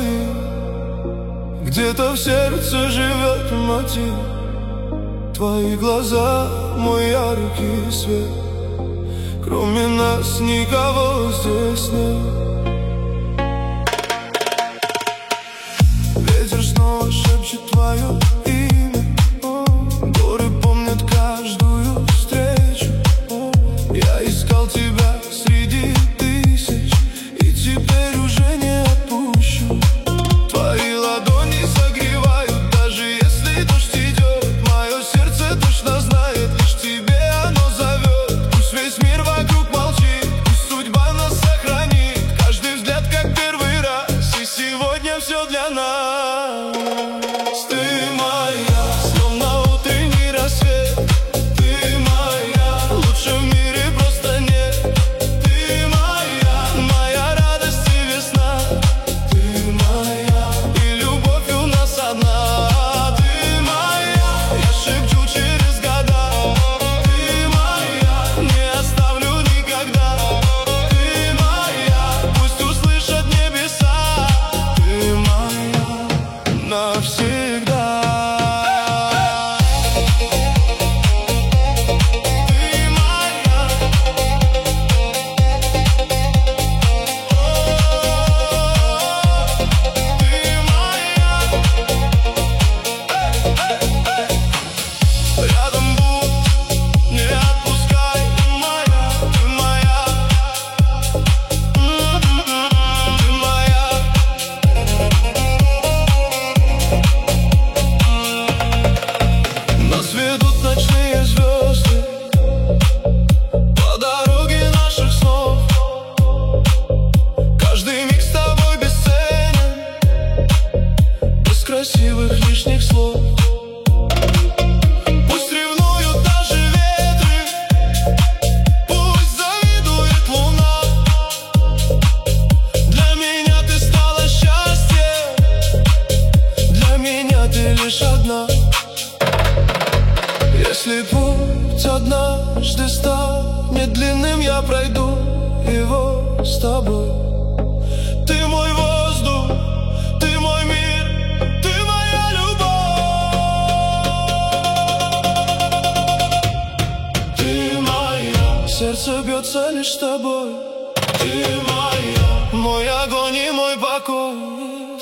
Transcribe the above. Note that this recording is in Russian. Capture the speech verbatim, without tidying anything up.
один. Где-то в сердце живет мотив. Твои глаза, мой яркий свет. Кроме нас никого здесь нет. Ветер снова шепчет твое имя. Горы помнят каждую встречу. Я искал тебя среди тысяч, и теперь уже не отпущу. Твои ладони согревают, даже если дождь идет. Мое сердце точно знает, лишь тебе оно зовет. Пусть весь мир вокруг молчит, пусть судьба нас сохранит. Каждый взгляд как первый раз, и сегодня все для нас. Ты моя, словно утренний рассвет. Ты моя, лучше в мире просто нет. Ты моя, моя радость и весна. Ты моя, и любовь у нас одна. Ты моя, я шепчу через года. Ты моя, не оставлю никогда. Ты моя, пусть услышат небеса. Ты моя навсегда. Рядом будь, не отпускай, моя, ты моя, ты моя. Нас ведут ночные звезды по дороге наших снов. Каждый миг с тобой бесценен, без красивых лишних слов. Пусть ревнуют даже ветры, пусть завидует луна. Для меня ты стала счастьем, для меня ты лишь одна. Если путь однажды станет длинным, я пройду его с тобой. Ты мой воздух, ты мой мир, ты моя любовь. Ты моя, сердце бьется лишь с тобой. Ты моя, мой огонь и мой покой.